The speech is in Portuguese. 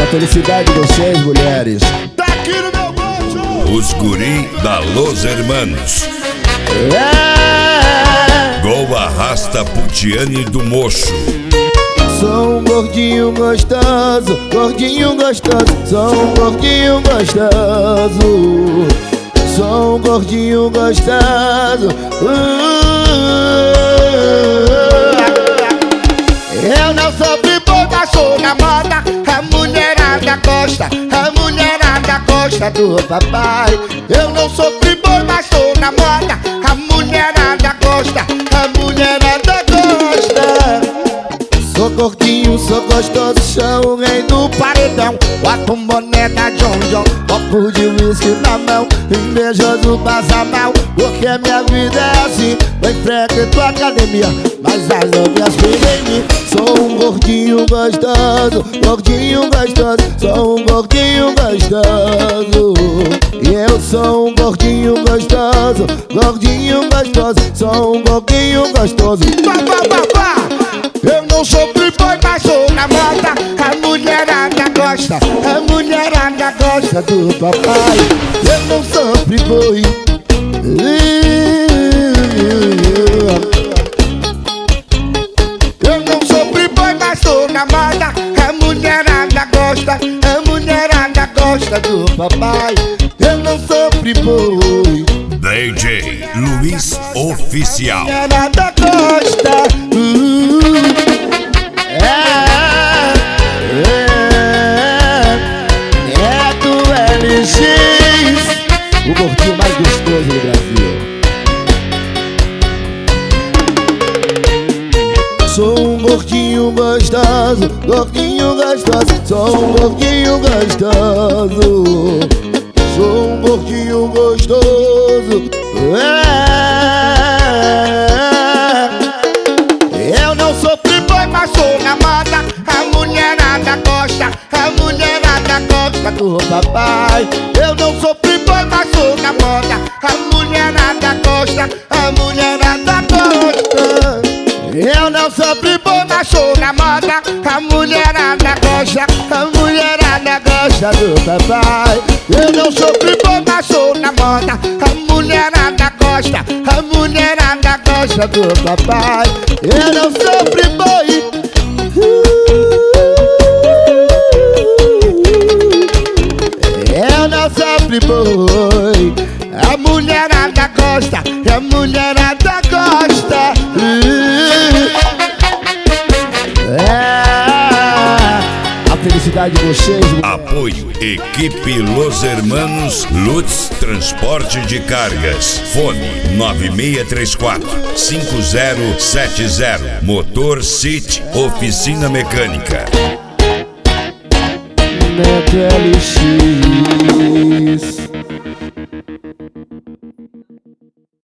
felicidade de vocês, mulheres. Tá aqui no meu bolso. Os guri da Los Hermanos. Gol arrasta Putiane do Mocho. Sou um gordinho gostoso, gordinho gostoso. Sou um gordinho gostoso. Sou um gordinho gostoso. Eu não sou pipoca, sou na moda. A mulherada gosta, a mulherada gosta do papai. Eu não sou pipoca, mas sou na moda. A mulherada gosta, a mulherada gosta. Sou gordinho, sou gostoso, sou o rei do paredão. Bota um boné da John John, copo de whisky na mão, invejoso passa mal, porque minha vida é assim. Eu enfrento a academia, mas as novinhas ficam em mim. Sou um gordinho gostoso, gordinho gostoso. Sou um gordinho gostoso. E eu sou um gordinho gostoso, gordinho gostoso. Sou um gordinho gostoso. Eu não sou playboy, mas sou na moda. A mulherada gosta, a mulherada gosta do papai. Eu não sou playboy. Eu não sou playboy, mas sou na moda. A mulherada gosta, a mulherada gosta do papai. Eu não sou playboy. DJ Luiz Oficial. A mulherada gosta. O gordinho mais gostoso do Brasil. Sou um gordinho gostoso, gordinho gostoso. Sou um gordinho gostoso. Sou um gordinho gostoso. Eu não sou playboy, mas sou na moda. A mulherada gosta, a mulherada gosta do papai. Eu não sou playboy, mas sou na moda. A mulherada gosta, a mulherada gosta. Eu não sou playboy, mas sou na moda. A mulherada gosta, a mulherada gosta do papai. Eu não sou playboy, mas sou na moda. A mulherada gosta, a mulherada gosta do papai. Eu não sou playboy. Eu não sou playboy. A mulherada gosta, a mulherada gosta. A felicidade de vocês. Apoio Equipe Los Hermanos Lutz Transporte de Cargas. Fone 9634-5070. Motor City Oficina Mecânica. LX.